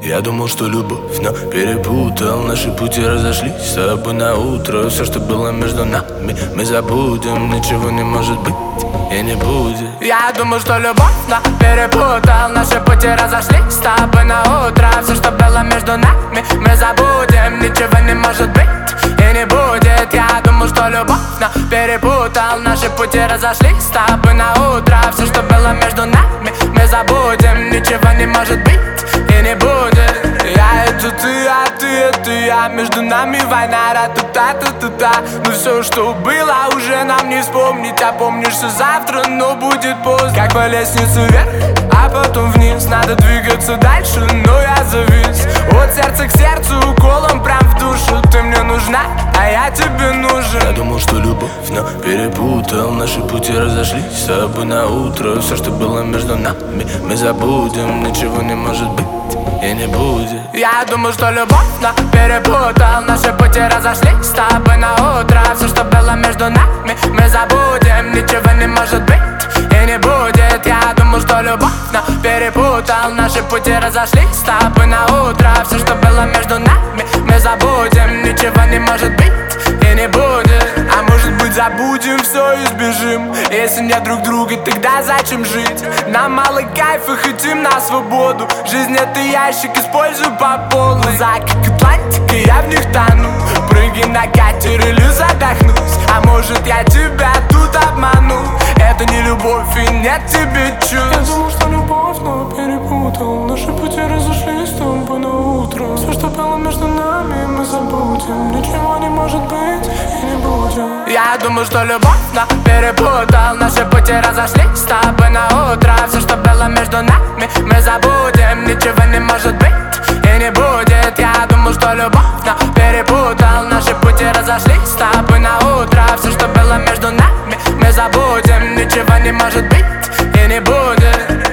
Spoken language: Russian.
Я думал, что любовь, но перепутал. Наши пути разошлись с тобой на утро. Все, что было между нами, мы забудем. Ничего не может быть и не будет. Я думал, что любовь, но перепутал. Наши пути разошлись с тобой на утро. Все, что было между нами, мы забудем. Ничего не может быть и не будет. Я думал, что любовь, но перепутал. Наши пути разошлись с тобой на утро. Все, что было между нами, мы забудем. Ничего не может быть и не будет. Я это ты, а ты это я. Между нами война, ра-та-та-та-та-та. Но все, что было, уже нам не вспомнить. А помнишь, что завтра, но будет поздно. Как по лестнице вверх, а потом вниз. Надо двигаться дальше, но я завис. От сердца к сердцу, уколом прям в душу. Ты мне нужна, а я тебе нужен. Я думал, что любовь, но перепутал. Наши пути разошлись с тобой на утро. Все, что было между нами, мы забудем. Ничего не может быть и не будет. Я думал, что любовь, но перепутал. Наши пути разошлись с тобой на утро. Все, что было между нами, мы забудем. Ничего не может быть и не будет. Я думал, что любовь, но перепутал. Наши пути разошлись с тобой на утро. Все, что было между нами, мы забудем. Ничего не может быть и не будет. А может быть, забудем все и сбежим. Если нет друг друга, тогда зачем жить? Нам мало кайфа, хотим на свободу. Жизнь это ящик, используй по полной. Глаза как Атлантика, я в них тону. Прыгай на катер или задохнусь. А может я тебя тут обману? Это не любовь и нет тебе чувств. Я думал, что любовь, но перепутал. Наши пути разошлись с тобой на утро. Все, что было между нами, мы забудем. Ничего не может быть и не будет. Я думал, что любовь, но перепутал. Наши пути разошлись с тобой на утро. Все, что было между нами, мы забудем. Ничего не может быть и не будет. Я думал, что любовь, но перепутал. Наши пути разошлись с тобой на утро. Все, что было между нами, мы забудем. Ничего не может быть и не будет.